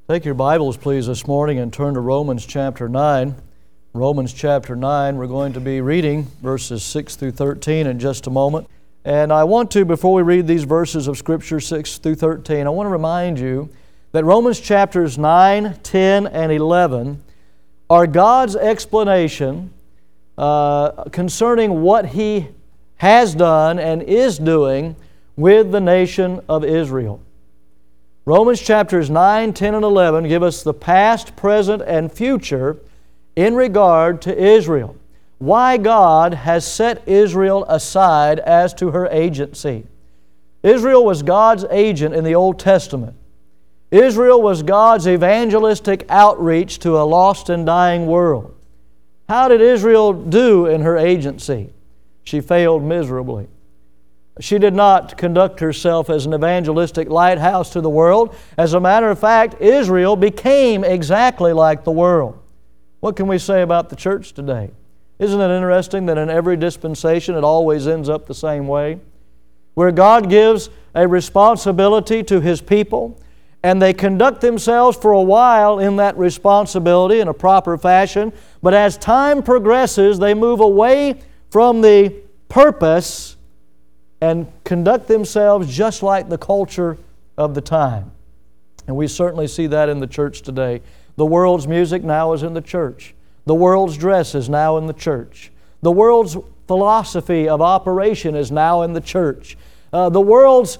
Take your Bibles, please, this morning and turn to Romans chapter 9. Romans chapter 9, we're going to be reading verses 6 through 13 in just a moment. And I want to, before we read these verses of Scripture, 6 through 13, I want to remind you that Romans chapters 9, 10, and 11 are God's explanation concerning what He has done and is doing with the nation of Israel. Romans chapters 9, 10, and 11 give us the past, present, and future in regard to Israel. Why God has set Israel aside as to her agency. Israel was God's agent in the Old Testament. Israel was God's evangelistic outreach to a lost and dying world. How did Israel do in her agency? She failed miserably. She did not conduct herself as an evangelistic lighthouse to the world. As a matter of fact, Israel became exactly like the world. What can we say about the church today? Isn't it interesting that in every dispensation it always ends up the same way? Where God gives a responsibility to His people, and they conduct themselves for a while in that responsibility in a proper fashion, but as time progresses, they move away from the purpose and conduct themselves just like the culture of the time. And we certainly see that in the church today. The world's music now is in the church. The world's dress is now in the church. The world's philosophy of operation is now in the church. The world's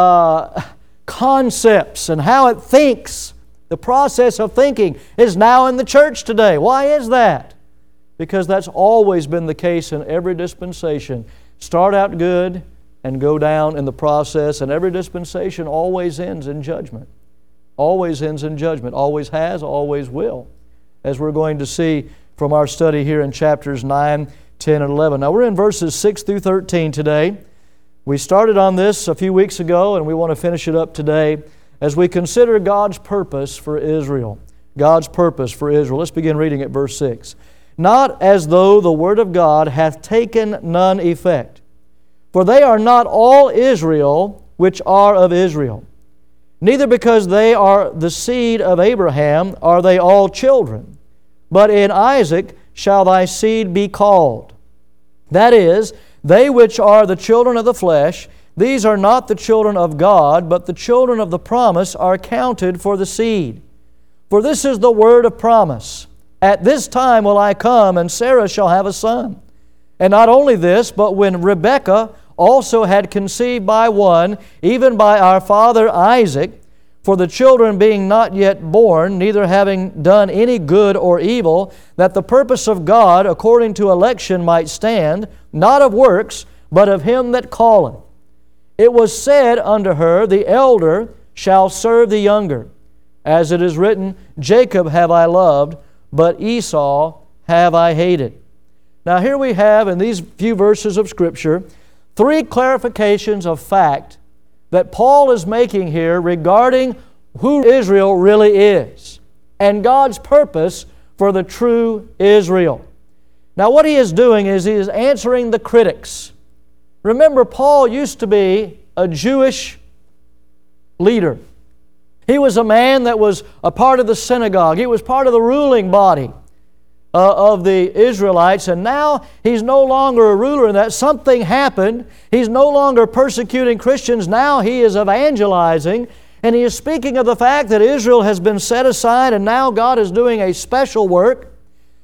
concepts and how it thinks, the process of thinking, is now in the church today. Why is that? Because that's always been the case in every dispensation. Start out good and go down in the process, and every dispensation always ends in judgment. Always ends in judgment. Always has, always will, as we're going to see from our study here in chapters 9, 10, and 11. Now we're in verses 6 through 13 today. We started on this a few weeks ago, and we want to finish it up today as we consider God's purpose for Israel. God's purpose for Israel. Let's begin reading at verse 6. Not as though the word of God hath taken none effect. For they are not all Israel which are of Israel. Neither because they are the seed of Abraham are they all children. But in Isaac shall thy seed be called. That is, they which are the children of the flesh, these are not the children of God, but the children of the promise are counted for the seed. For this is the word of promise. At this time will I come, and Sarah shall have a son. And not only this, but when Rebekah also had conceived by one, even by our father Isaac, for the children being not yet born, neither having done any good or evil, that the purpose of God according to election might stand, not of works, but of him that calleth. It was said unto her, the elder shall serve the younger. As it is written, Jacob have I loved, but Esau have I hated. Now here we have in these few verses of Scripture three clarifications of fact that Paul is making here regarding who Israel really is and God's purpose for the true Israel. Now what he is doing is he is answering the critics. Remember, Paul used to be a Jewish leader. He was a man that was a part of the synagogue. He was part of the ruling body of the Israelites, and now he's no longer a ruler in that. Something happened. He's no longer persecuting Christians. Now he is evangelizing, and he is speaking of the fact that Israel has been set aside, and now God is doing a special work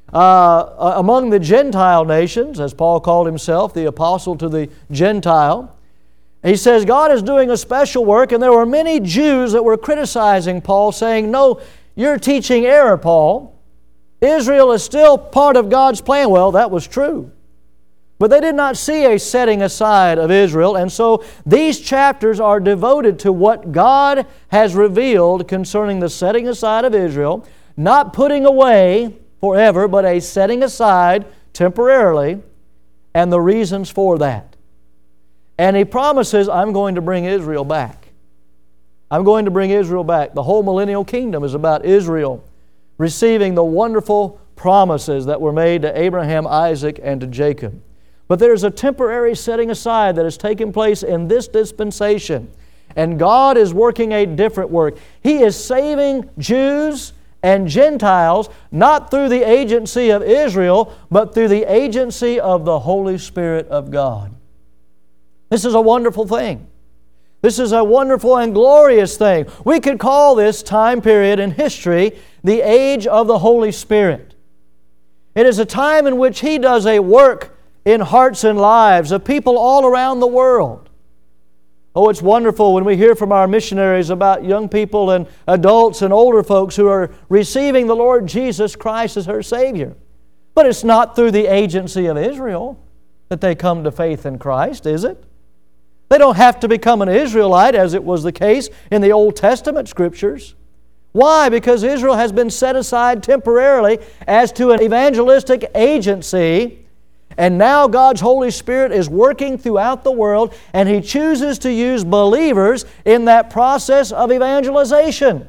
among the Gentile nations, as Paul called himself, the apostle to the Gentile. He says God is doing a special work, and there were many Jews that were criticizing Paul, saying, no, you're teaching error, Paul. Israel is still part of God's plan. Well, that was true. But they did not see a setting aside of Israel, and so these chapters are devoted to what God has revealed concerning the setting aside of Israel, not putting away forever, but a setting aside temporarily, and the reasons for that. And he promises, I'm going to bring Israel back. I'm going to bring Israel back. The whole millennial kingdom is about Israel receiving the wonderful promises that were made to Abraham, Isaac, and to Jacob. But there's a temporary setting aside that has taken place in this dispensation. And God is working a different work. He is saving Jews and Gentiles, not through the agency of Israel, but through the agency of the Holy Spirit of God. This is a wonderful thing. This is a wonderful and glorious thing. We could call this time period in history the age of the Holy Spirit. It is a time in which He does a work in hearts and lives of people all around the world. Oh, it's wonderful when we hear from our missionaries about young people and adults and older folks who are receiving the Lord Jesus Christ as their Savior. But it's not through the agency of Israel that they come to faith in Christ, is it? They don't have to become an Israelite, as it was the case in the Old Testament Scriptures. Why? Because Israel has been set aside temporarily as to an evangelistic agency, and now God's Holy Spirit is working throughout the world, and He chooses to use believers in that process of evangelization.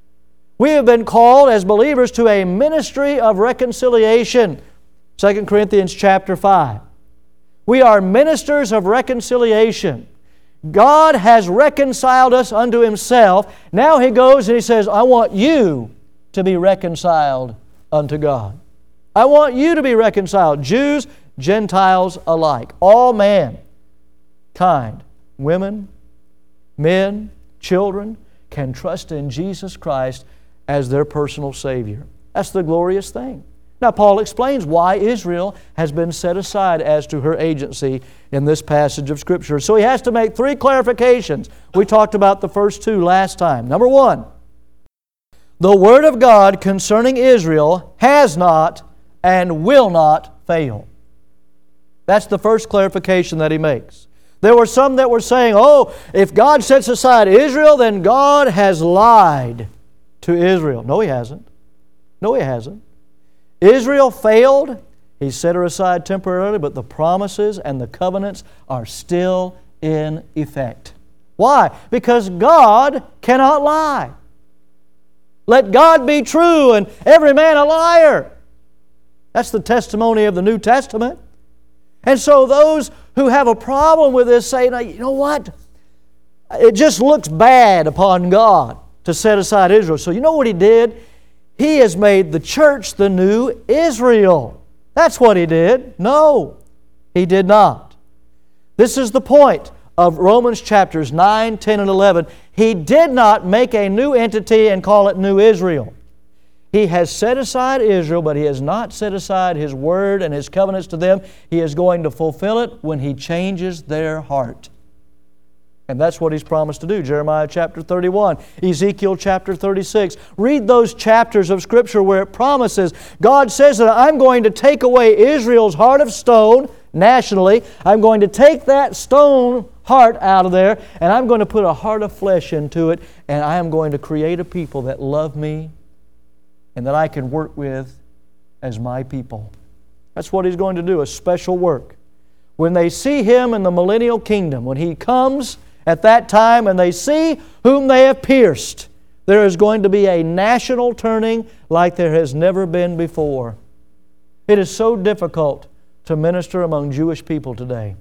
We have been called as believers to a ministry of reconciliation. 2 Corinthians chapter 5. We are ministers of reconciliation. God has reconciled us unto Himself. Now He goes and He says, I want you to be reconciled unto God. I want you to be reconciled. Jews, Gentiles alike. All mankind, women, men, children, can trust in Jesus Christ as their personal Savior. That's the glorious thing. Now, Paul explains why Israel has been set aside as to her agency in this passage of Scripture. So he has to make three clarifications. We talked about the first two last time. Number one, the Word of God concerning Israel has not and will not fail. That's the first clarification that he makes. There were some that were saying, oh, if God sets aside Israel, then God has lied to Israel. No, He hasn't. No, He hasn't. Israel failed. He set her aside temporarily, but the promises and the covenants are still in effect. Why? Because God cannot lie. Let God be true and every man a liar. That's the testimony of the New Testament. And so those who have a problem with this say, now, you know what? It just looks bad upon God to set aside Israel. So you know what He did? He has made the church the new Israel. That's what He did. No, He did not. This is the point of Romans chapters 9, 10, and 11. He did not make a new entity and call it New Israel. He has set aside Israel, but He has not set aside His Word and His covenants to them. He is going to fulfill it when He changes their heart. And that's what He's promised to do. Jeremiah chapter 31, Ezekiel chapter 36. Read those chapters of Scripture where it promises. God says that I'm going to take away Israel's heart of stone nationally. I'm going to take that stone heart out of there, and I'm going to put a heart of flesh into it, and I am going to create a people that love Me and that I can work with as My people. That's what He's going to do, a special work. When they see Him in the millennial kingdom, when He comes at that time and they see whom they have pierced, there is going to be a national turning like there has never been before. It is so difficult to minister among Jewish people today.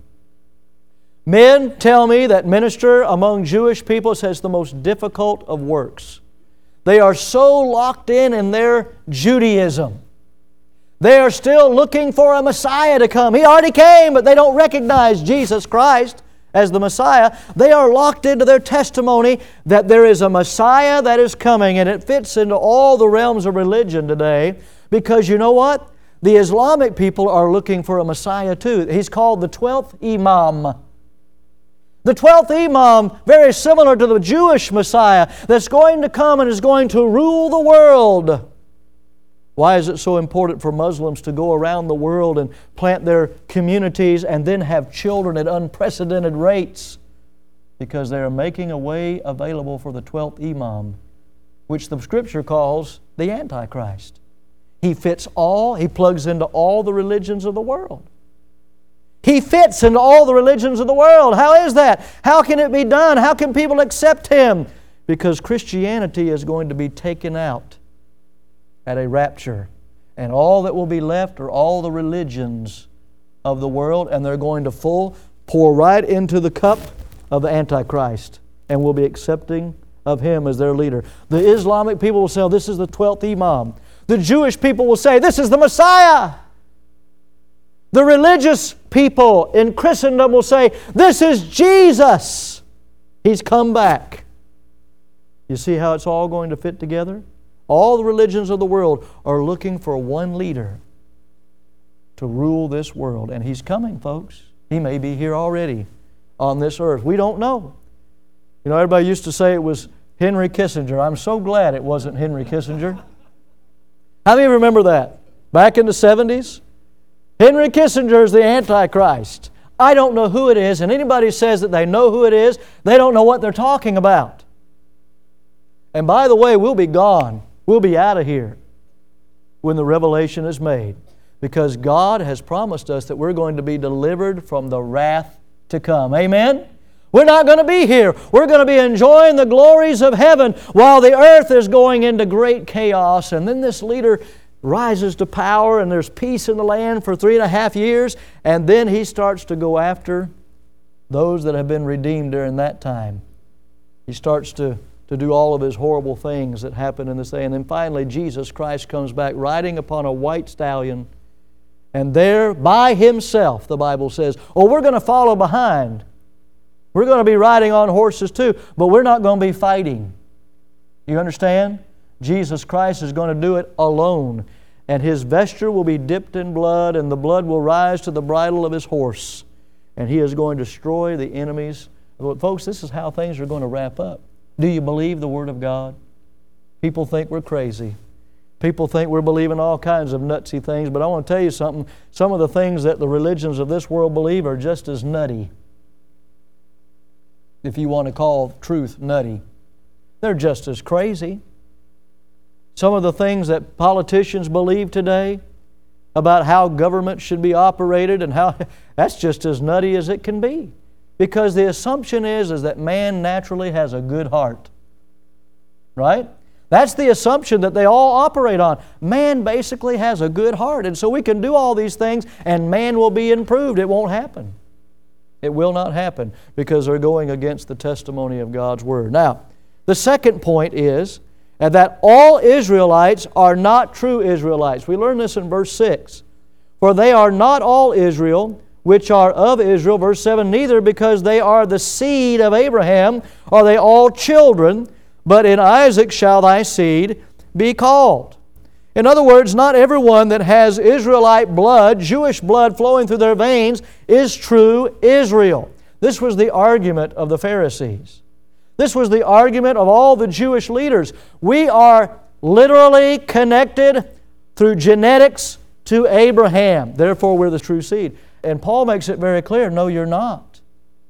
Men tell me that minister among Jewish people is the most difficult of works. They are so locked in their Judaism. They are still looking for a Messiah to come. He already came, but they don't recognize Jesus Christ as the Messiah. They are locked into their testimony that there is a Messiah that is coming, and it fits into all the realms of religion today, because you know what? The Islamic people are looking for a Messiah too. He's called the 12th Imam. The 12th Imam, very similar to the Jewish Messiah, that's going to come and is going to rule the world. Why is it so important for Muslims to go around the world and plant their communities and then have children at unprecedented rates? Because they are making a way available for the 12th Imam, which the Scripture calls the Antichrist. He fits all, he plugs into all the religions of the world. He fits into all the religions of the world. How is that? How can it be done? How can people accept Him? Because Christianity is going to be taken out at a rapture. And all that will be left are all the religions of the world, and they're going to pour right into the cup of the Antichrist. and will be accepting of Him as their leader. The Islamic people will say, oh, this is the 12th Imam. The Jewish people will say, this is the Messiah. The religious people in Christendom will say, this is Jesus. He's come back. You see how it's all going to fit together? All the religions of the world are looking for one leader to rule this world. And He's coming, folks. He may be here already on this earth. We don't know. You know, everybody used to say it was Henry Kissinger. I'm so glad it wasn't Henry Kissinger. How many remember that? Back in the 70s? Henry Kissinger is the Antichrist. I don't know who it is, and anybody says that they know who it is, they don't know what they're talking about. And by the way, we'll be gone. We'll be out of here when the revelation is made, because God has promised us that we're going to be delivered from the wrath to come. Amen? We're not going to be here. We're going to be enjoying the glories of heaven while the earth is going into great chaos. And then this leader rises to power, and there's peace in the land for 3.5 years, and then he starts to go after those that have been redeemed during that time. He starts to do all of his horrible things that happen in this day. And then finally Jesus Christ comes back riding upon a white stallion, and there by Himself, the Bible says, oh, we're going to follow behind. We're going to be riding on horses too, but we're not going to be fighting. You understand? Jesus Christ is going to do it alone. And His vesture will be dipped in blood, and the blood will rise to the bridle of His horse. And He is going to destroy the enemies. But folks, this is how things are going to wrap up. Do you believe the Word of God? People think we're crazy. People think we're believing all kinds of nutsy things, but I want to tell you something. Some of the things that the religions of this world believe are just as nutty. If you want to call truth nutty. They're just as crazy. Some of the things that politicians believe today about how government should be operated and how that's just as nutty as it can be. Because the assumption is that man naturally has a good heart. Right? That's the assumption that they all operate on. Man basically has a good heart. And so we can do all these things and man will be improved. It won't happen. It will not happen because they're going against the testimony of God's Word. Now, the second point is that all Israelites are not true Israelites. We learn this in verse 6. For they are not all Israel, which are of Israel. Verse 7, neither because they are the seed of Abraham are they all children, but in Isaac shall thy seed be called. In other words, not everyone that has Israelite blood, Jewish blood flowing through their veins, is true Israel. This was the argument of the Pharisees. This was the argument of all the Jewish leaders. We are literally connected through genetics to Abraham. Therefore, we're the true seed. And Paul makes it very clear, no, you're not.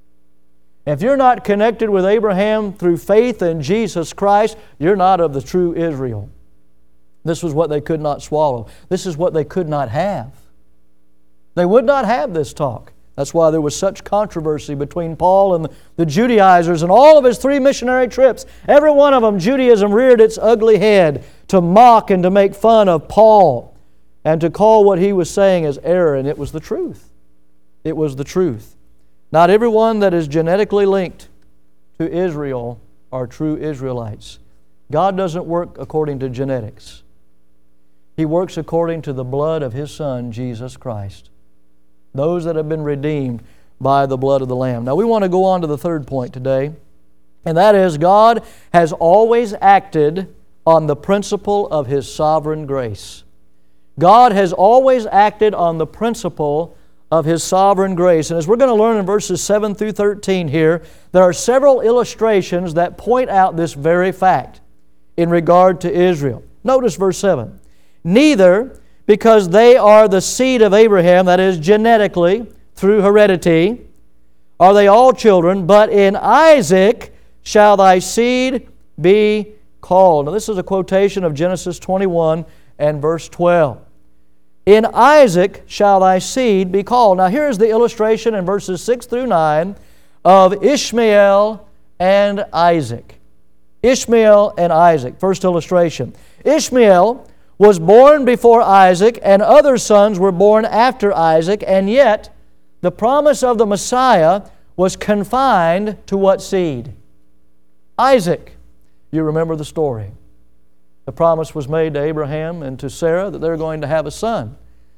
If you're not connected with Abraham through faith in Jesus Christ, you're not of the true Israel. This was what they could not swallow. This is what they could not have. They would not have this talk. That's why there was such controversy between Paul and the Judaizers and all of his 3 missionary trips. Every one of them, Judaism reared its ugly head to mock and to make fun of Paul and to call what he was saying as error, and it was the truth. It was the truth. Not everyone that is genetically linked to Israel are true Israelites. God doesn't work according to genetics. He works according to the blood of His Son, Jesus Christ. Those that have been redeemed by the blood of the Lamb. Now we want to go on to the third point today, and that is God has always acted on the principle of His sovereign grace. God has always acted on the principle of His sovereign grace. And as we're going to learn in verses 7 through 13 here, there are several illustrations that point out this very fact in regard to Israel. Notice verse 7. Neither because they are the seed of Abraham, that is, genetically, through heredity, are they all children, but in Isaac shall thy seed be called. Now this is a quotation of Genesis 21 and verse 12. In Isaac shall thy seed be called. Now here is the illustration in verses 6 through 9 of Ishmael and Isaac. Ishmael and Isaac. First illustration. Ishmael was born before Isaac, and other sons were born after Isaac, and yet the promise of the Messiah was confined to what seed? Isaac. You remember the story. The promise was made to Abraham and to Sarah that they're going to have a son.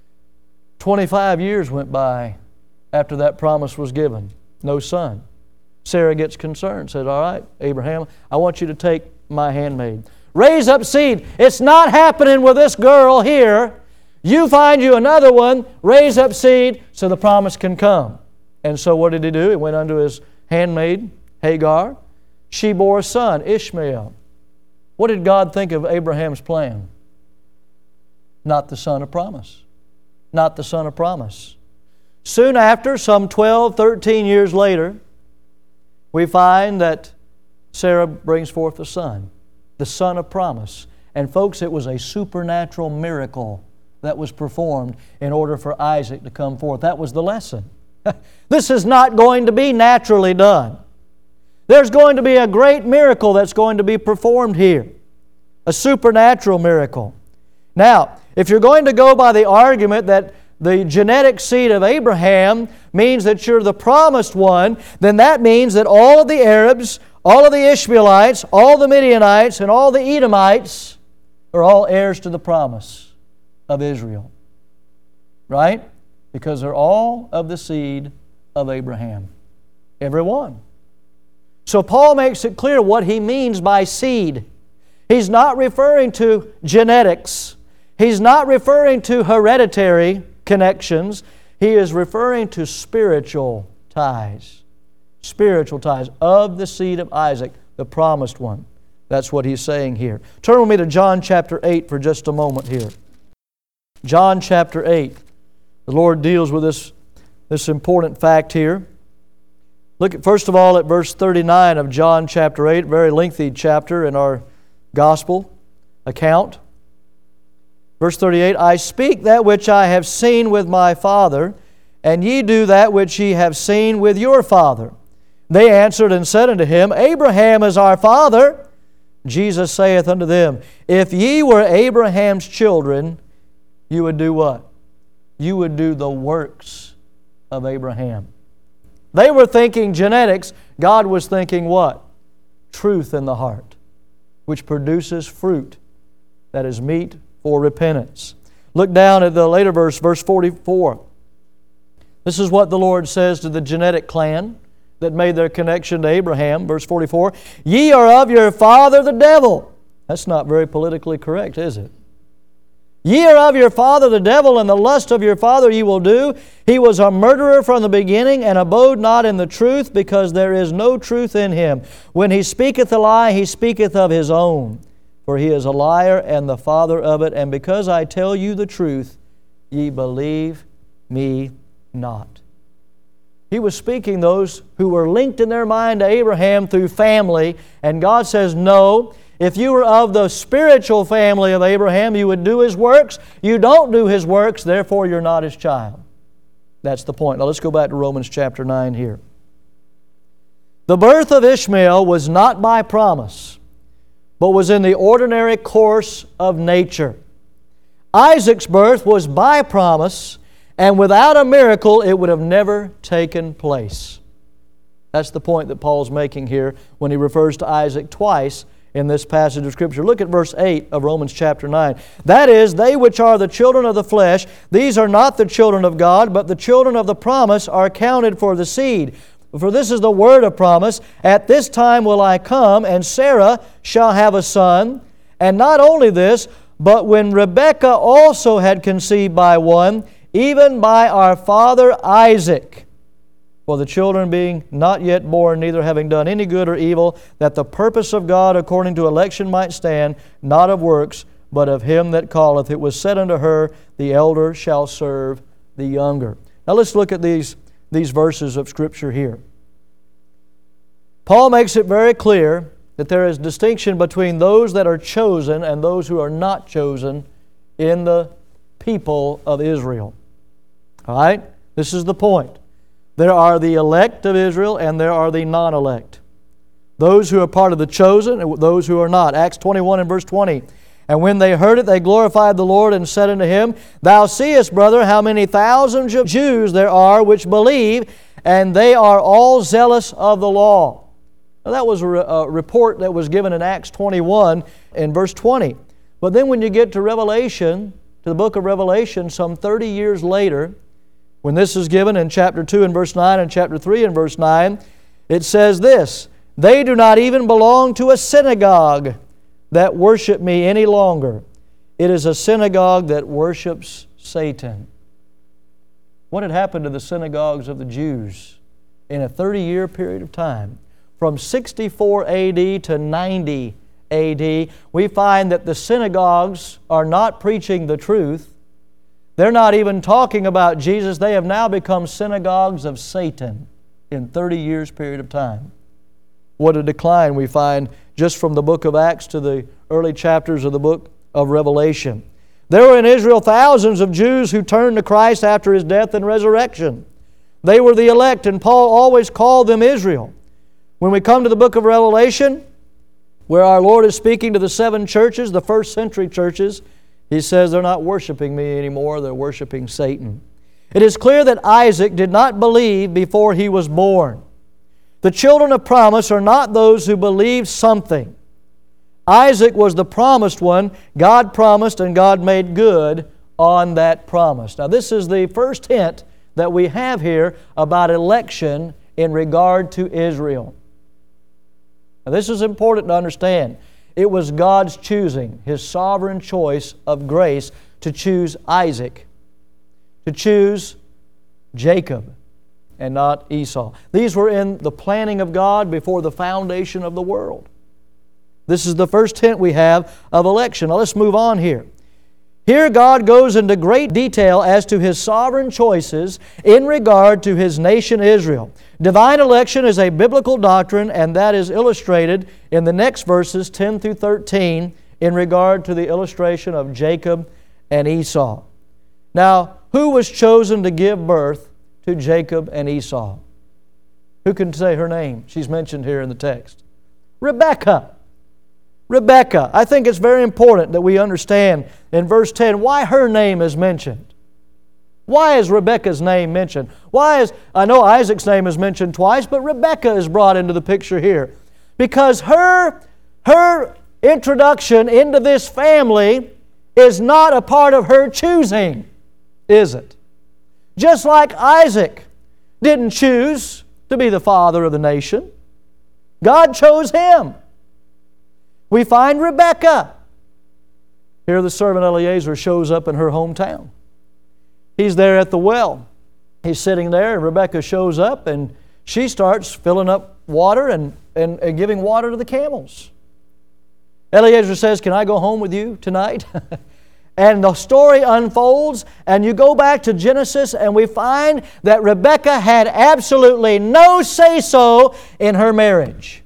25 years went by after that promise was given. No son. Sarah gets concerned, says, all right, Abraham, I want you to take my handmaid. Raise up seed. It's not happening with this girl here. You find you another one, raise up seed so the promise can come. And so what did he do? He went unto his handmaid, Hagar. She bore a son, Ishmael. What did God think of Abraham's plan? Not the son of promise. Not the son of promise. Soon after, some 12, 13 years later, we find that Sarah brings forth a son, the son of promise. And folks, it was a supernatural miracle that was performed in order for Isaac to come forth. That was the lesson. This is not going to be naturally done. There's going to be a great miracle that's going to be performed here. A supernatural miracle. Now, if you're going to go by the argument that the genetic seed of Abraham means that you're the promised one, then that means that all of the Arabs, all of the Ishmaelites, all the Midianites, and all the Edomites are all heirs to the promise of Israel. Right? Because they're all of the seed of Abraham. Every one. So Paul makes it clear what he means by seed. He's not referring to genetics. He's not referring to hereditary connections. He is referring to spiritual ties. Spiritual ties of the seed of Isaac, the promised one. That's what he's saying here. Turn with me to John chapter 8 for just a moment here. John chapter 8. The Lord deals with this important fact here. Look at, first of all, at verse 39 of John chapter 8, very lengthy chapter in our gospel account. Verse 38, I speak that which I have seen with my Father, and ye do that which ye have seen with your father. They answered and said unto him, Abraham is our father. Jesus saith unto them, If ye were Abraham's children, you would do what? You would do the works of Abraham. They were thinking genetics. God was thinking what? Truth in the heart, which produces fruit that is meet for repentance. Look down at the later verse 44. This is what the Lord says to the genetic clan that made their connection to Abraham. Verse 44, Ye are of your father the devil. That's not very politically correct, is it? Ye are of your father the devil, and the lust of your father ye will do. He was a murderer from the beginning, and abode not in the truth, because there is no truth in him. When he speaketh a lie, he speaketh of his own. For he is a liar and the father of it. And because I tell you the truth, ye believe me not. He was speaking those who were linked in their mind to Abraham through family. And God says, no, if you were of the spiritual family of Abraham, you would do his works. You don't do his works, therefore you're not his child. That's the point. Now let's go back to Romans chapter 9 here. The birth of Ishmael was not by promise, but was in the ordinary course of nature. Isaac's birth was by promise, and without a miracle, it would have never taken place. That's the point that Paul's making here when he refers to Isaac twice in this passage of Scripture. Look at verse 8 of Romans chapter 9. That is, they which are the children of the flesh, these are not the children of God, but the children of the promise are counted for the seed. For this is the word of promise, At this time will I come, and Sarah shall have a son. And not only this, but when Rebekah also had conceived by one, even by our father Isaac, for the children being not yet born, neither having done any good or evil, that the purpose of God according to election might stand, not of works, but of him that calleth. It was said unto her, The elder shall serve the younger. Now let's look at these verses of Scripture here. Paul makes it very clear that there is distinction between those that are chosen and those who are not chosen in the people of Israel. All right? This is the point. There are the elect of Israel and there are the non-elect. Those who are part of the chosen and those who are not. Acts 21 and verse 20. And when they heard it, they glorified the Lord and said unto him, Thou seest, brother, how many thousands of Jews there are which believe, and they are all zealous of the law. Now, that was a report that was given in Acts 21 and verse 20. But then when you get to Revelation, to the book of Revelation, some 30 years later, when this is given in chapter 2 and verse 9 and chapter 3 and verse 9, it says this, "They do not even belong to a synagogue that worship me any longer. It is a synagogue that worships Satan." What had happened to the synagogues of the Jews in a 30-year period of time? From 64 A.D. to 90 A.D., we find that the synagogues are not preaching the truth. They're not even talking about Jesus. They have now become synagogues of Satan in 30 years period of time. What a decline we find just from the book of Acts to the early chapters of the book of Revelation. There were in Israel thousands of Jews who turned to Christ after His death and resurrection. They were the elect, and Paul always called them Israel. When we come to the book of Revelation, where our Lord is speaking to the 7 churches, the first century churches, He says they're not worshiping me anymore, they're worshiping Satan. It is clear that Isaac did not believe before he was born. The children of promise are not those who believe something. Isaac was the promised one. God promised and God made good on that promise. Now, this is the first hint that we have here about election in regard to Israel. Now, this is important to understand. It was God's choosing, His sovereign choice of grace to choose Isaac, to choose Jacob, and not Esau. These were in the planning of God before the foundation of the world. This is the first hint we have of election. Now let's move on here. Here God goes into great detail as to His sovereign choices in regard to His nation Israel. Divine election is a biblical doctrine, and that is illustrated in the next verses 10 through 13 in regard to the illustration of Jacob and Esau. Now, who was chosen to give birth to Jacob and Esau? Who can say her name? She's mentioned here in the text. Rebekah. Rebekah. I think it's very important that we understand in verse 10 why her name is mentioned. Why is Rebekah's name mentioned? I know Isaac's name is mentioned twice, but Rebekah is brought into the picture here. Because her introduction into this family is not a part of her choosing, is it? Just like Isaac didn't choose to be the father of the nation. God chose him. We find Rebekah. Here the servant Eliezer shows up in her hometown. He's there at the well. He's sitting there, and Rebekah shows up, and she starts filling up water and giving water to the camels. Eliezer says, "Can I go home with you tonight?" And the story unfolds, and you go back to Genesis, and we find that Rebekah had absolutely no say-so in her marriage.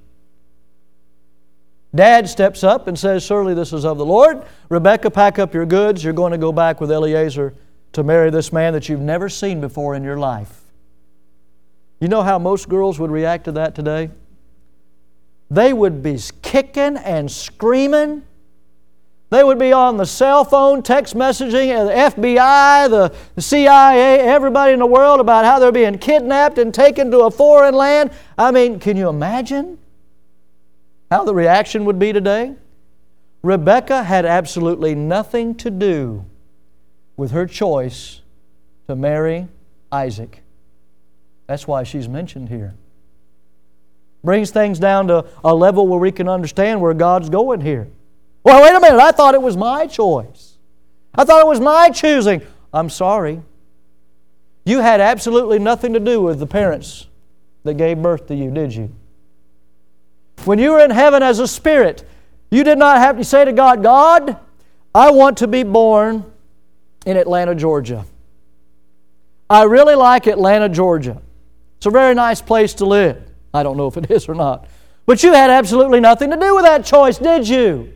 Dad steps up and says, "Surely this is of the Lord. Rebekah, pack up your goods. You're going to go back with Eliezer to marry this man that you've never seen before in your life." You know how most girls would react to that today? They would be kicking and screaming. They would be on the cell phone, text messaging, the FBI, the CIA, everybody in the world about how they're being kidnapped and taken to a foreign land. I mean, can you imagine how the reaction would be today? Rebekah had absolutely nothing to do with her choice to marry Isaac. That's why she's mentioned here. Brings things down to a level where we can understand where God's going here. Well, wait a minute, I thought it was my choice. I thought it was my choosing. I'm sorry. You had absolutely nothing to do with the parents that gave birth to you, did you? When you were in heaven as a spirit, you did not have to say to God, "God, I want to be born in Atlanta, Georgia. I really like Atlanta, Georgia. It's a very nice place to live." I don't know if it is or not. But you had absolutely nothing to do with that choice, did you?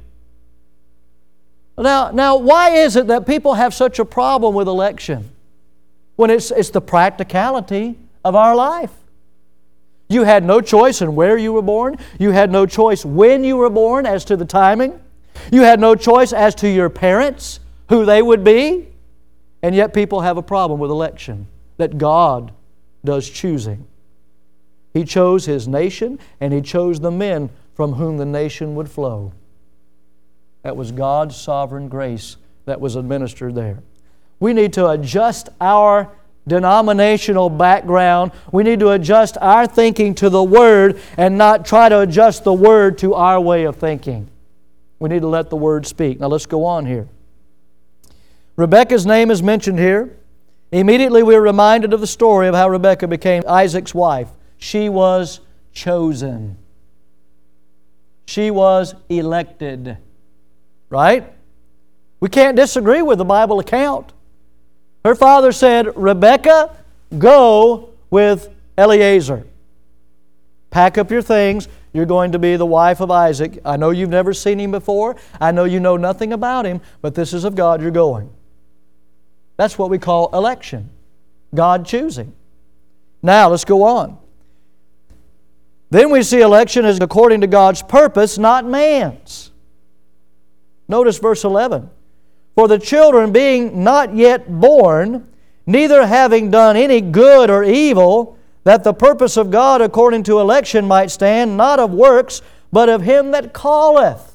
Now, why is it that people have such a problem with election? When it's the practicality of our life. You had no choice in where you were born. You had no choice when you were born as to the timing. You had no choice as to your parents, who they would be. And yet people have a problem with election, that God does choosing. He chose His nation, and He chose the men from whom the nation would flow. That was God's sovereign grace that was administered there. We need to adjust our denominational background. We need to adjust our thinking to the Word and not try to adjust the Word to our way of thinking. We need to let the Word speak. Now let's go on here. Rebekah's name is mentioned here. Immediately we're reminded of the story of how Rebekah became Isaac's wife. She was chosen. She was elected. Right? We can't disagree with the Bible account. Her father said, Rebekah, go with Eliezer. Pack up your things. You're going to be the wife of Isaac. I know you've never seen him before. I know you know nothing about him, but this is of God, you're going. That's what we call election. God choosing. Now, let's go on. Then we see election as according to God's purpose, not man's. Notice verse 11. For the children being not yet born, neither having done any good or evil, that the purpose of God according to election might stand, not of works, but of Him that calleth.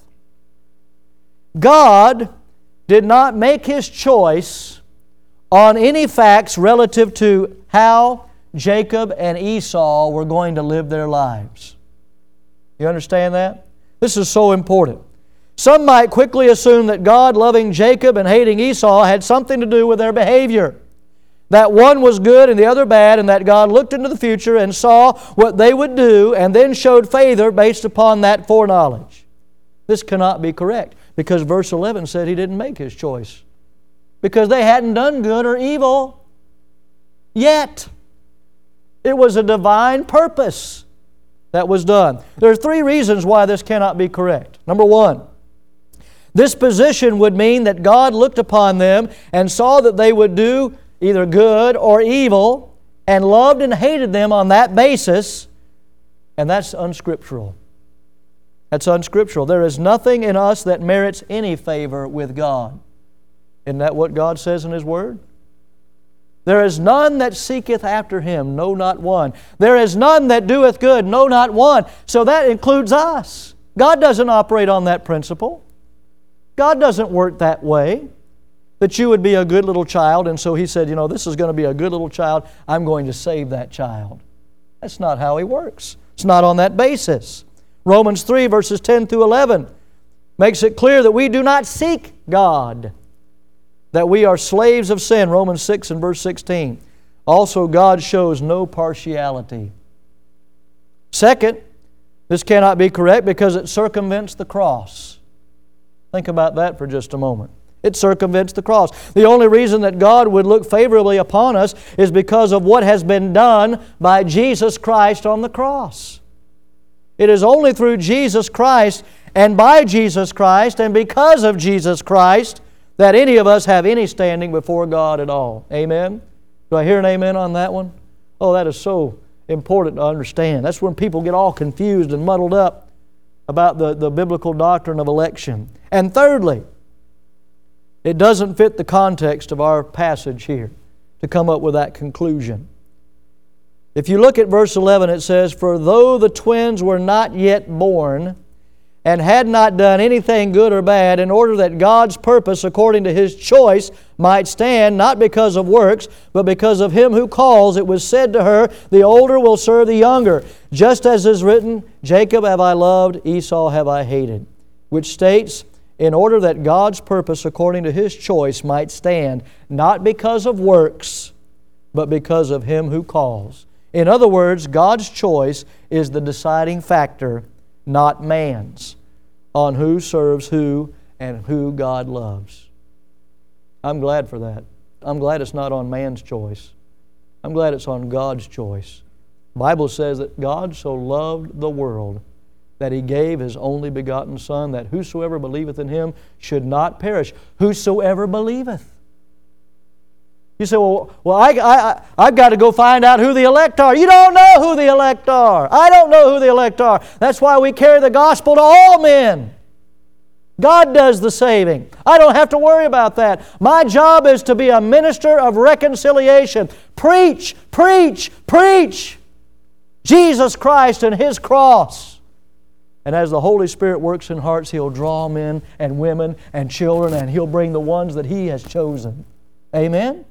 God did not make His choice on any facts relative to how Jacob and Esau were going to live their lives. You understand that? This is so important. Some might quickly assume that God, loving Jacob and hating Esau, had something to do with their behavior. That one was good and the other bad, and that God looked into the future and saw what they would do and then showed favor based upon that foreknowledge. This cannot be correct, because verse 11 said He didn't make His choice. Because they hadn't done good or evil yet. It was a divine purpose that was done. There are three reasons why this cannot be correct. Number one, this position would mean that God looked upon them and saw that they would do either good or evil and loved and hated them on that basis, and that's unscriptural. That's unscriptural. There is nothing in us that merits any favor with God. Isn't that what God says in His Word? There is none that seeketh after Him, no, not one. There is none that doeth good, no, not one. So that includes us. God doesn't operate on that principle. God doesn't work that way, that you would be a good little child, and so He said, you know, this is going to be a good little child. I'm going to save that child. That's not how He works. It's not on that basis. Romans 3, verses 10 through 11 makes it clear that we do not seek God, that we are slaves of sin. Romans 6 and verse 16. Also, God shows no partiality. Second, this cannot be correct because it circumvents the cross. Think about that for just a moment. It circumvents the cross. The only reason that God would look favorably upon us is because of what has been done by Jesus Christ on the cross. It is only through Jesus Christ and by Jesus Christ and because of Jesus Christ that any of us have any standing before God at all. Amen? Do I hear an amen on that one? Oh, that is so important to understand. That's when people get all confused and muddled up about the biblical doctrine of election. And thirdly, it doesn't fit the context of our passage here to come up with that conclusion. If you look at verse 11, it says, For though the twins were not yet born, and had not done anything good or bad, in order that God's purpose according to His choice might stand, not because of works, but because of Him who calls, it was said to her, The older will serve the younger. Just as is written, Jacob have I loved, Esau have I hated. Which states, in order that God's purpose according to His choice might stand, not because of works, but because of Him who calls. In other words, God's choice is the deciding factor, not man's, on who serves who and who God loves. I'm glad for that. I'm glad it's not on man's choice. I'm glad it's on God's choice. The Bible says that God so loved the world that He gave His only begotten Son, that whosoever believeth in Him should not perish. Whosoever believeth. You say, well, I've got to go find out who the elect are. You don't know who the elect are. I don't know who the elect are. That's why we carry the gospel to all men. God does the saving. I don't have to worry about that. My job is to be a minister of reconciliation. Preach, preach, preach. Jesus Christ and His cross. And as the Holy Spirit works in hearts, He'll draw men and women and children, and He'll bring the ones that He has chosen. Amen?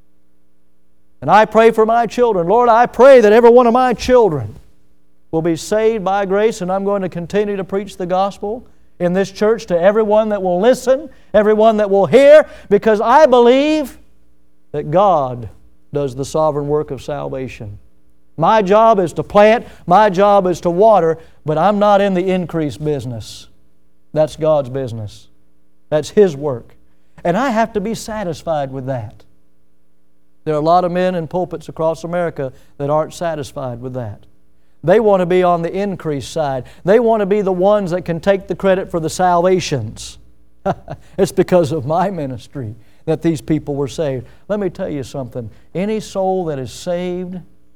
And I pray for my children. Lord, I pray that every one of my children will be saved by grace, and I'm going to continue to preach the gospel in this church to everyone that will listen, everyone that will hear, because I believe that God does the sovereign work of salvation. My job is to plant, my job is to water, but I'm not in the increase business. That's God's business. That's His work. And I have to be satisfied with that. There are a lot of men in pulpits across America that aren't satisfied with that. They want to be on the increase side. They want to be the ones that can take the credit for the salvations. It's because of my ministry that these people were saved. Let me tell you something. Any soul that is saved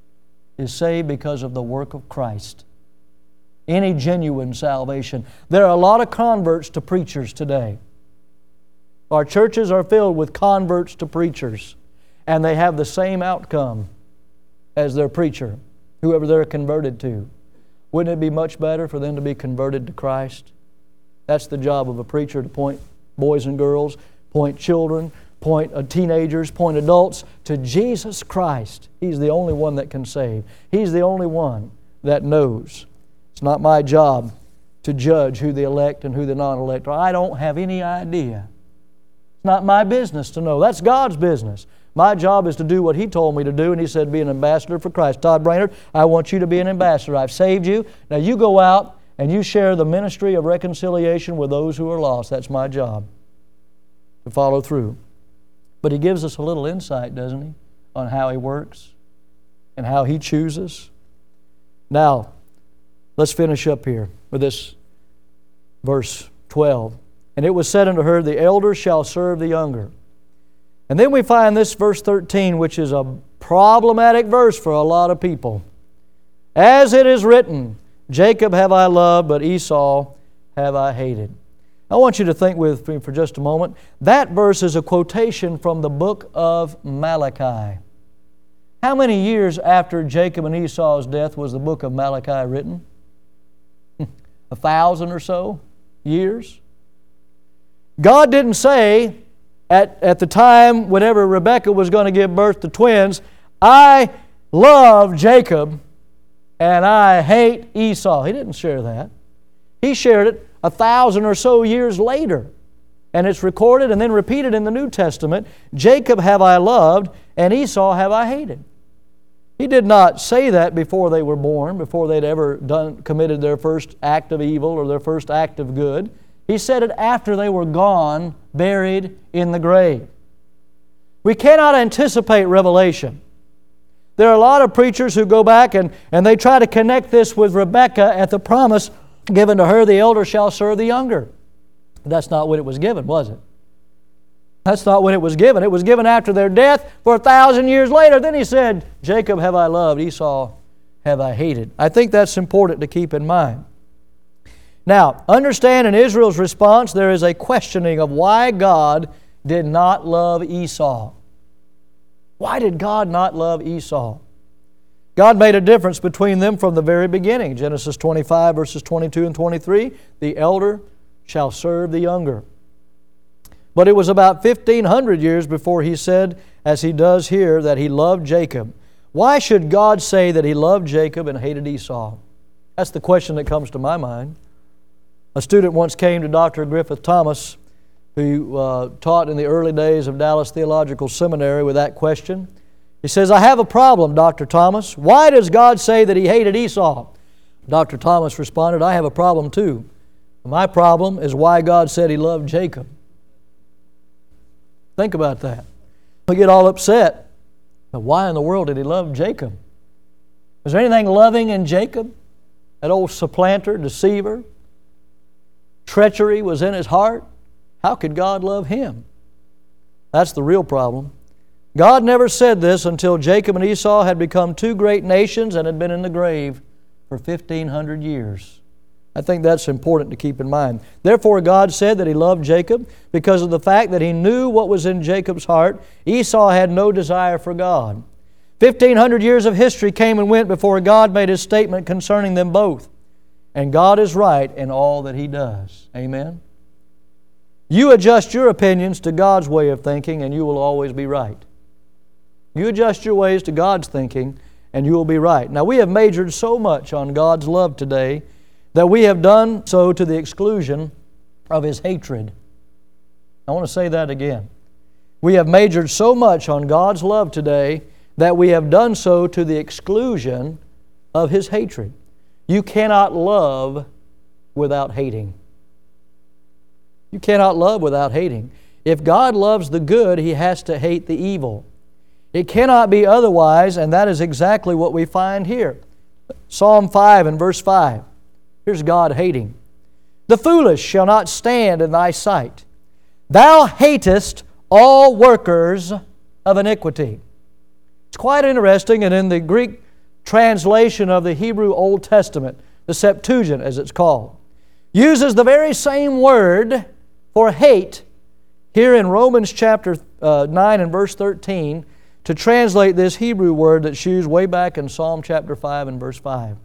because of the work of Christ. Any genuine salvation. There are a lot of converts to preachers today. Our churches are filled with converts to preachers, and they have the same outcome as their preacher, whoever they're converted to. Wouldn't it be much better for them to be converted to Christ? That's the job of a preacher, to point boys and girls, point children, point teenagers, point adults to Jesus Christ. He's the only one that can save. He's the only one that knows. It's not my job to judge who the elect and who the non-elect are. I don't have any idea. It's not my business to know. That's God's business. My job is to do what He told me to do, and He said, be an ambassador for Christ. Todd Brainerd, I want you to be an ambassador. I've saved you. Now you go out and you share the ministry of reconciliation with those who are lost. That's my job, to follow through. But He gives us a little insight, doesn't He, on how He works and how He chooses. Now, let's finish up here with this verse 12. And it was said unto her, the elder shall serve the younger. And then we find this verse 13, which is a problematic verse for a lot of people. As it is written, Jacob have I loved, but Esau have I hated. I want you to think with me for just a moment. That verse is a quotation from the book of Malachi. How many years after Jacob and Esau's death was the book of Malachi written? 1,000 or so years. God didn't say at the time whenever Rebekah was going to give birth to twins, I love Jacob and I hate Esau. He didn't share that. He shared it 1,000 or so years later. And it's recorded and then repeated in the New Testament. Jacob have I loved, and Esau have I hated. He did not say that before they were born, before they'd ever committed their first act of evil or their first act of good. He said it after they were gone, buried in the grave. We cannot anticipate revelation. There are a lot of preachers who go back and they try to connect this with Rebekah at the promise given to her, the elder shall serve the younger. That's not what it was given, was it? That's not when it was given. It was given after their death for 1,000 years later. Then He said, Jacob have I loved, Esau have I hated. I think that's important to keep in mind. Now, understand in Israel's response, there is a questioning of why God did not love Esau. Why did God not love Esau? God made a difference between them from the very beginning. Genesis 25, verses 22 and 23, the elder shall serve the younger. But it was about 1,500 years before He said, as He does here, that He loved Jacob. Why should God say that He loved Jacob and hated Esau? That's the question that comes to my mind. A student once came to Dr. Griffith Thomas, who taught in the early days of Dallas Theological Seminary, with that question. He says, I have a problem, Dr. Thomas. Why does God say that He hated Esau? Dr. Thomas responded, I have a problem too. My problem is why God said He loved Jacob. Think about that. We get all upset. But why in the world did He love Jacob? Was there anything loving in Jacob? That old supplanter, deceiver? Treachery was in his heart? How could God love him? That's the real problem. God never said this until Jacob and Esau had become two great nations and had been in the grave for 1,500 years. I think that's important to keep in mind. Therefore, God said that He loved Jacob because of the fact that He knew what was in Jacob's heart. Esau had no desire for God. 1,500 years of history came and went before God made His statement concerning them both. And God is right in all that He does. Amen? You adjust your opinions to God's way of thinking and you will always be right. You adjust your ways to God's thinking and you will be right. Now, we have majored so much on God's love today that we have done so to the exclusion of His hatred. I want to say that again. We have majored so much on God's love today that we have done so to the exclusion of His hatred. You cannot love without hating. You cannot love without hating. If God loves the good, He has to hate the evil. It cannot be otherwise, and that is exactly what we find here. Psalm 5 and verse 5. Here's God hating. The foolish shall not stand in Thy sight. Thou hatest all workers of iniquity. It's quite interesting, and in the Greek translation of the Hebrew Old Testament, the Septuagint as it's called, uses the very same word for hate here in Romans chapter 9 and verse 13 to translate this Hebrew word that's used way back in Psalm chapter 5 and verse 5.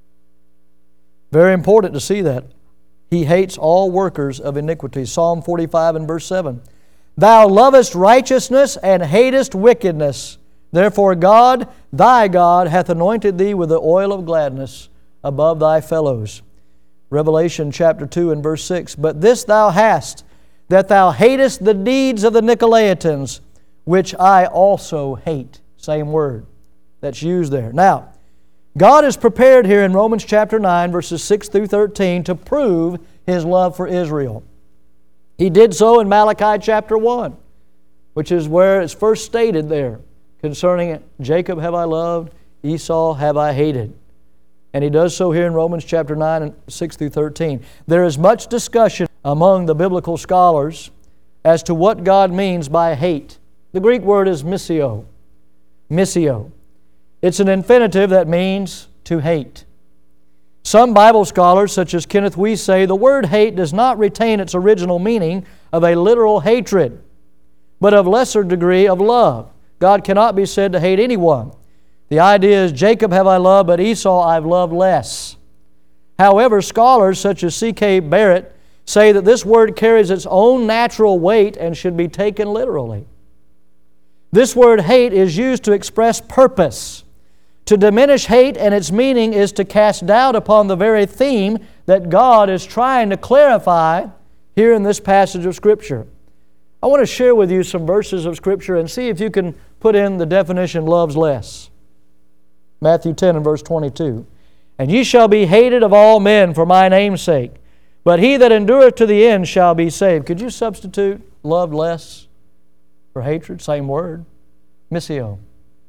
Very important to see that. He hates all workers of iniquity. Psalm 45 and verse 7. Thou lovest righteousness and hatest wickedness. Therefore God, thy God, hath anointed thee with the oil of gladness above thy fellows. Revelation chapter 2 and verse 6. But this thou hast, that thou hatest the deeds of the Nicolaitans, which I also hate. Same word that's used there. Now, God is prepared here in Romans chapter 9, verses 6 through 13, to prove His love for Israel. He did so in Malachi chapter 1, which is where it's first stated there concerning it, Jacob have I loved, Esau have I hated. And He does so here in Romans chapter 9 and 6 through 13. There is much discussion among the biblical scholars as to what God means by hate. The Greek word is misio. Misio. It's an infinitive that means to hate. Some Bible scholars, such as Kenneth Wuest, say the word hate does not retain its original meaning of a literal hatred, but of lesser degree of love. God cannot be said to hate anyone. The idea is, Jacob have I loved, but Esau I've loved less. However, scholars such as C.K. Barrett say that this word carries its own natural weight and should be taken literally. This word hate is used to express purpose. To diminish hate and its meaning is to cast doubt upon the very theme that God is trying to clarify here in this passage of Scripture. I want to share with you some verses of Scripture and see if you can put in the definition loves less. Matthew 10 and verse 22. And ye shall be hated of all men for my name's sake, but he that endureth to the end shall be saved. Could you substitute love less for hatred? Same word. Misio.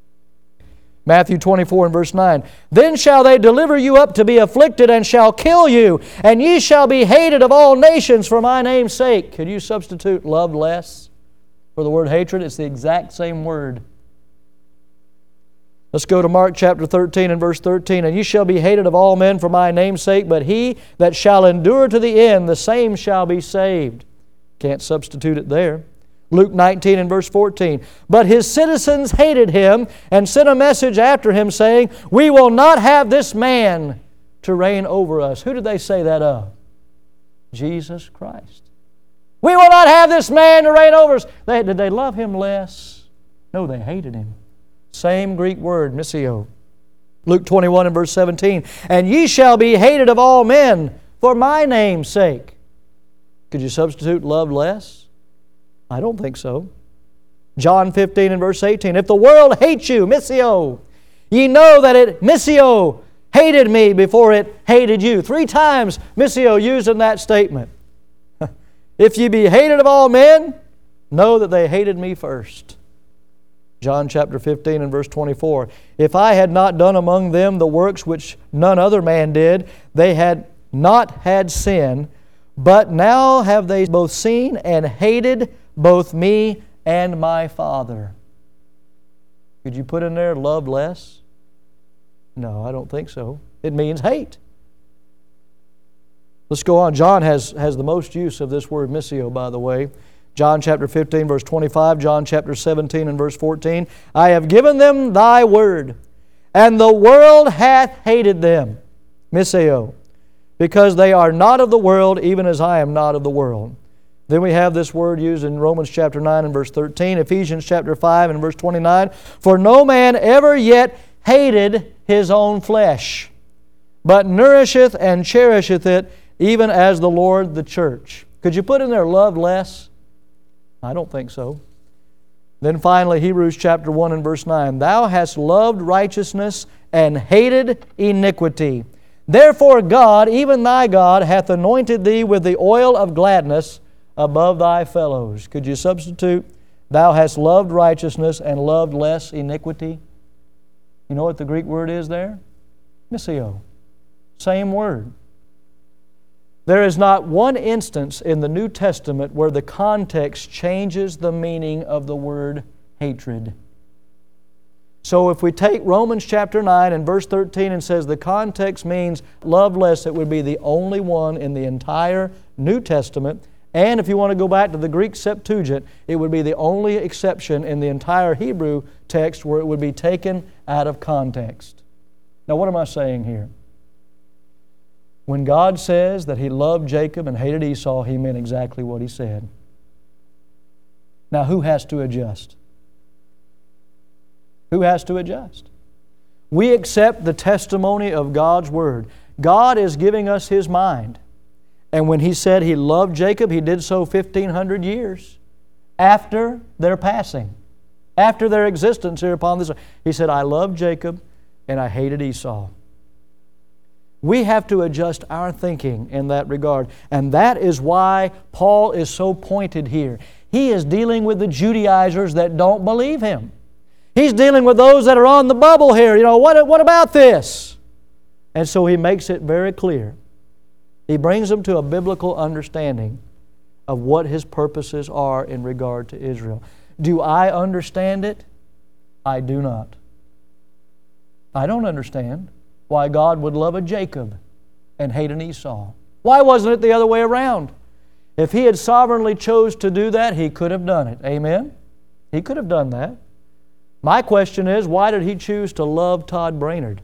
Matthew 24 and verse 9. Then shall they deliver you up to be afflicted and shall kill you, and ye shall be hated of all nations for my name's sake. Could you substitute love less for the word hatred? It's the exact same word. Let's go to Mark chapter 13 and verse 13. And ye shall be hated of all men for my name's sake, but he that shall endure to the end, the same shall be saved. Can't substitute it there. Luke 19 and verse 14. But his citizens hated him and sent a message after him saying, we will not have this man to reign over us. Who did they say that of? Jesus Christ. We will not have this man to reign over us. Did they love Him less? No, they hated Him. Same Greek word, misio. Luke 21 and verse 17. And ye shall be hated of all men for my name's sake. Could you substitute love less? I don't think so. John 15 and verse 18. If the world hates you, misio, ye know that it, misio, hated me before it hated you. 3 times misio used in that statement. If ye be hated of all men, know that they hated me first. John chapter 15 and verse 24. If I had not done among them the works which none other man did, they had not had sin, but now have they both seen and hated both me and my Father. Could you put in there love less? No, I don't think so. It means hate. Let's go on. John has the most use of this word misio, by the way. John chapter 15, verse 25, John chapter 17 and verse 14. I have given them Thy word, and the world hath hated them, miseo, because they are not of the world, even as I am not of the world. Then we have this word used in Romans chapter 9 and verse 13, Ephesians chapter 5 and verse 29. For no man ever yet hated his own flesh, but nourisheth and cherisheth it, even as the Lord the church. Could you put in there loved less? I don't think so. Then finally, Hebrews chapter 1 and verse 9. Thou hast loved righteousness and hated iniquity. Therefore God, even thy God, hath anointed thee with the oil of gladness above thy fellows. Could you substitute, thou hast loved righteousness and loved less iniquity? You know what the Greek word is there? Miseo. Same word. There is not one instance in the New Testament where the context changes the meaning of the word hatred. So if we take Romans chapter 9 and verse 13 and says the context means love less, it would be the only one in the entire New Testament. And if you want to go back to the Greek Septuagint, it would be the only exception in the entire Hebrew text where it would be taken out of context. Now what am I saying here? When God says that He loved Jacob and hated Esau, He meant exactly what He said. Now who has to adjust? Who has to adjust? We accept the testimony of God's Word. God is giving us His mind. And when He said He loved Jacob, He did so 1,500 years after their passing, after their existence here upon this earth. He said, I loved Jacob and I hated Esau. We have to adjust our thinking in that regard. And that is why Paul is so pointed here. He is dealing with the Judaizers that don't believe him. He's dealing with those that are on the bubble here. You know, what about this? And so he makes it very clear. He brings them to a biblical understanding of what His purposes are in regard to Israel. Do I understand it? I do not. I don't understand why God would love a Jacob and hate an Esau. Why wasn't it the other way around? If He had sovereignly chose to do that, He could have done it. Amen? He could have done that. My question is, why did He choose to love Todd Brainerd?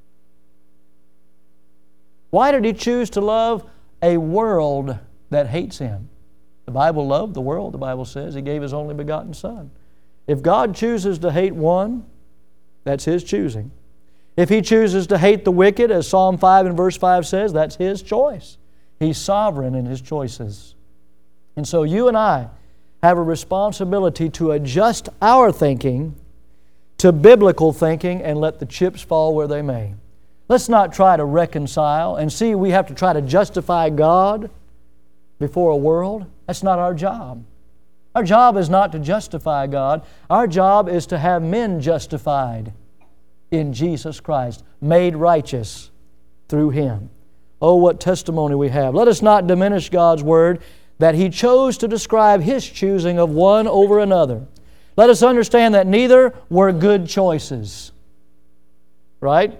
Why did He choose to love a world that hates Him? The Bible loved the world, the Bible says. He gave His only begotten Son. If God chooses to hate one, that's His choosing. If He chooses to hate the wicked, as Psalm 5 and verse 5 says, that's His choice. He's sovereign in His choices. And so you and I have a responsibility to adjust our thinking to biblical thinking and let the chips fall where they may. Let's not try to reconcile and see we have to try to justify God before a world. That's not our job. Our job is not to justify God. Our job is to have men justified in Jesus Christ, made righteous through Him. Oh, what testimony we have. Let us not diminish God's Word that He chose to describe His choosing of one over another. Let us understand that neither were good choices. Right?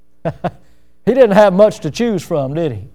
He didn't have much to choose from, did He?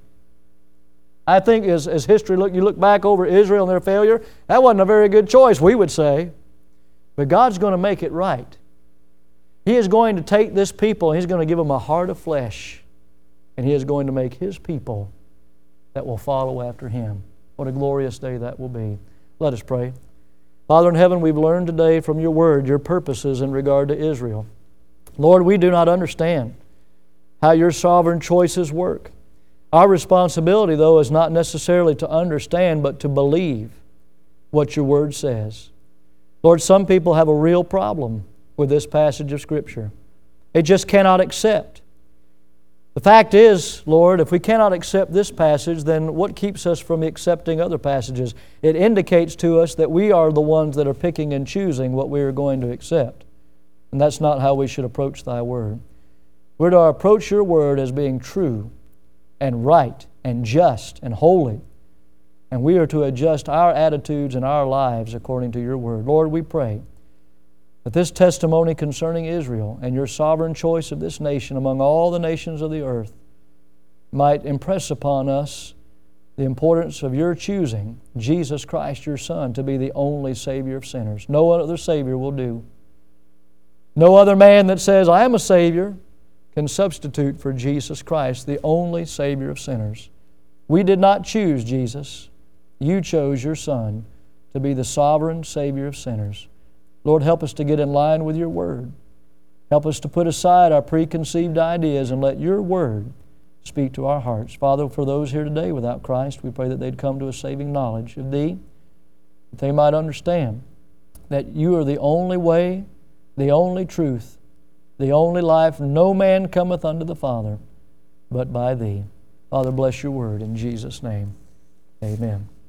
I think as history you look back over Israel and their failure, that wasn't a very good choice, we would say. But God's going to make it right. He is going to take this people and He's going to give them a heart of flesh. And He is going to make His people that will follow after Him. What a glorious day that will be. Let us pray. Father in heaven, we've learned today from Your Word Your purposes in regard to Israel. Lord, we do not understand how Your sovereign choices work. Our responsibility, though, is not necessarily to understand, but to believe what Your Word says. Lord, some people have a real problem with this passage of Scripture. They just cannot accept. The fact is, Lord, if we cannot accept this passage, then what keeps us from accepting other passages? It indicates to us that we are the ones that are picking and choosing what we are going to accept. And that's not how we should approach Thy Word. We're to approach Your Word as being true and right and just and holy. And we are to adjust our attitudes and our lives according to Your Word. Lord, we pray that this testimony concerning Israel and Your sovereign choice of this nation among all the nations of the earth might impress upon us the importance of your choosing Jesus Christ, your Son, to be the only Savior of sinners. No other Savior will do. No other man that says, I am a Savior, can substitute for Jesus Christ, the only Savior of sinners. We did not choose Jesus. You chose your Son to be the sovereign Savior of sinners. Lord, help us to get in line with your Word. Help us to put aside our preconceived ideas and let your Word speak to our hearts. Father, for those here today without Christ, we pray that they'd come to a saving knowledge of Thee, that they might understand that you are the only way, the only truth, the only life. No man cometh unto the Father but by Thee. Father, bless your Word in Jesus' name. Amen.